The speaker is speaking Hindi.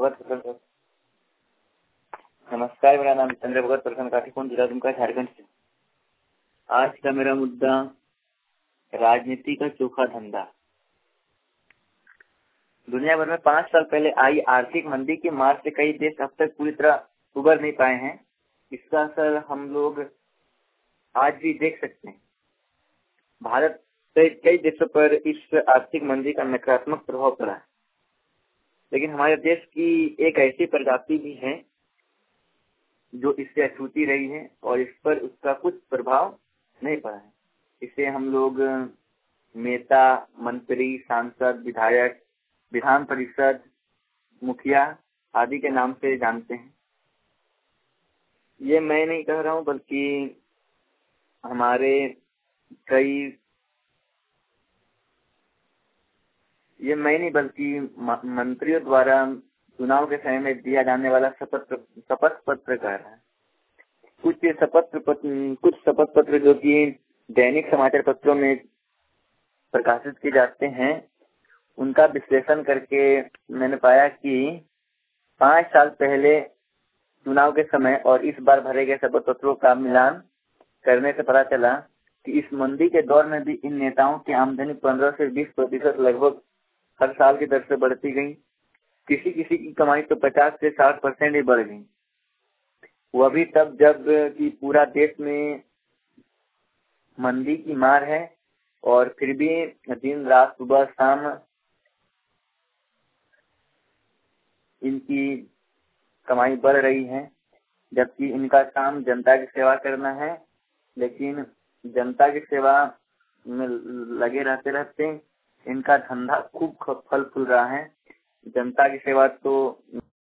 भगत प्रसन्न। नमस्कार, मेरा नाम चंद्र भगत प्रसन्न, काठीपुर जिला दुमका, झारखंड से। आज का मेरा मुद्दा राजनीति का चोखा धंधा। दुनिया भर में 5 साल पहले आई आर्थिक मंदी की मार से कई देश अब तक पूरी तरह उबर नहीं पाए हैं। इसका असर हम लोग आज भी देख सकते हैं। भारत से कई देशों पर इस आर्थिक मंदी का नकारात्मक प्रभाव पड़ा है, लेकिन हमारे देश की एक ऐसी प्रजाति भी है जो इससे अछूती रही है और इस पर उसका कुछ प्रभाव नहीं पड़ा है। इसे हम लोग नेता, मंत्री, सांसद, विधायक, विधान परिषद, मुखिया आदि के नाम से जानते हैं। ये मैं नहीं कह रहा हूँ, बल्कि हमारे मंत्रियों द्वारा चुनाव के समय में दिया जाने वाला शपथ पत्र कह रहा है। कुछ शपथ पत्र जो कि दैनिक समाचार पत्रों में प्रकाशित किए जाते हैं, उनका विश्लेषण करके मैंने पाया कि 5 साल पहले चुनाव के समय और इस बार भरे गए शपथ पत्रों का मिलान करने से पता चला कि इस मंदी के दौर में भी इन नेताओं की आमदनी 15 से 20% लगभग हर साल की दर से बढ़ती गई। किसी किसी की कमाई तो 50 से 60% ही बढ़ गई। वह भी तब जब कि पूरा देश में मंदी की मार है और फिर भी दिन रात सुबह शाम इनकी कमाई बढ़ रही है, जबकि इनका काम जनता की सेवा करना है। लेकिन जनता की सेवा में लगे रहते इनका धंधा खूब फल फूल रहा है। जनता की सेवा तो